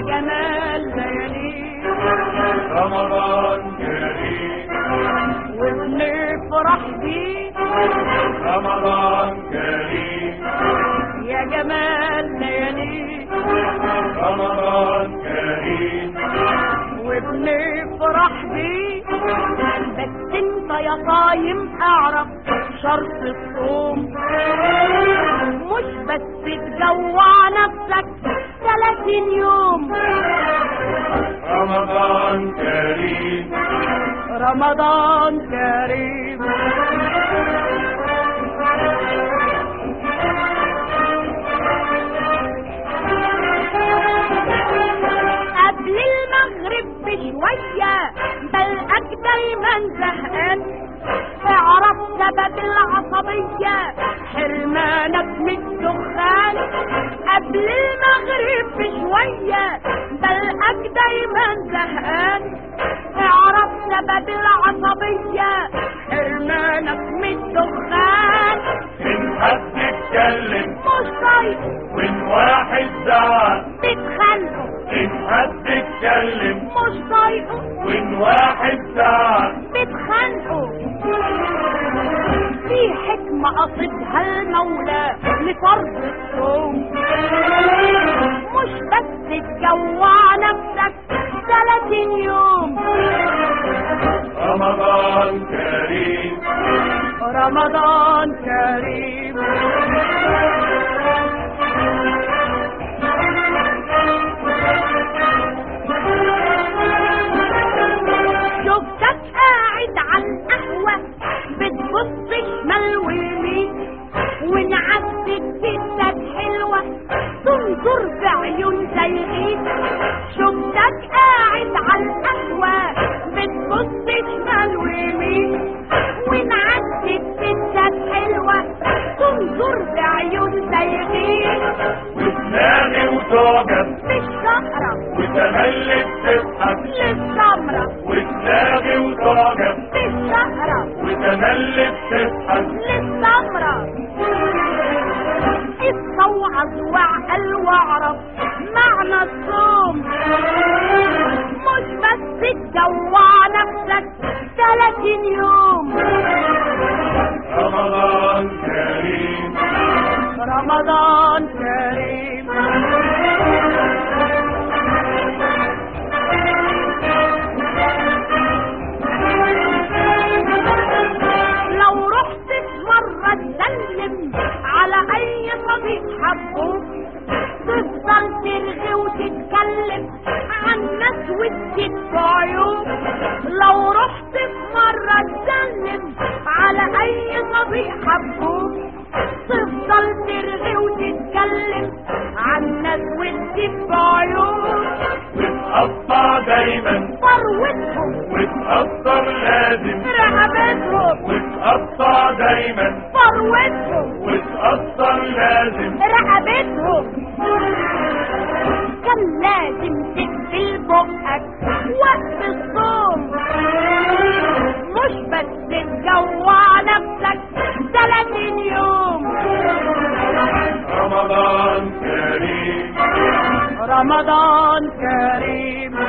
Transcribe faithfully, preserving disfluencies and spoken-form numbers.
جمال ليالي رمضان كريم وبنفرح بيه رمضان كريم يا جمال ليالي رمضان كريم وبنفرح بيه بس انت يا صايم اعرف شرط الصوم مش بس تجوع نفسك ثلاثين يوم رمضان كريم رمضان كريم قبل المغرب بشوية بلقاك دايما زهقان اعرف سبب العصبية حرمانك من الدخان قبل المغرب بشوية بلقاك دايما زهقان اعرف سبب العصبية حرمانك من الدخان إن حد اتكلم مش طايق وإن واحد زعل بتخانقوا إن حد اتكلم مش طايقه وإن واحد زعل بتخانقوا في حكمة قصدها المولى لفرض الصوم مش بس تجوع نفسك ثلاثين يوم رمضان كريم رمضان كريم شفتك قاعد على القهوة بتبص شمال ويمين ونعدت ستك حلوة تنظر بعيون زيغين شفتك قاعد على القهوة بتبص شمال ويمين ونعدت ستك حلوة تنظر بعيون زيغين وتنادي وتعجب مش سهرة وتملك تضحك للسمرة وتنادي وتعجب مش سهرة وتملك تضحك للسمرة استوعظ وعقل واعرف معنى الصوم مش بس تجوع نفسك ثلاثين يوم رمضان كريم رمضان كريم لو رحت في مرة تسلم على اي صديق حبوك تفضل ترغي وتتكلم عن ناس وتجيب عيوب لو رحت في مرة تسلم على اي صديق حبوك تفضل ترغي وتتكلم عن ناس وتجيب عيوب وتقطع دايما ثروتهم وتقطر لازم رقبتهم وتقطع دايما ثروتهم وتقطر لازم رقبتهم كان لازم تقفل بقك وقت الصوم مش بس تجوع نفسك ثلاثين يوم رمضان كريم رمضان كريم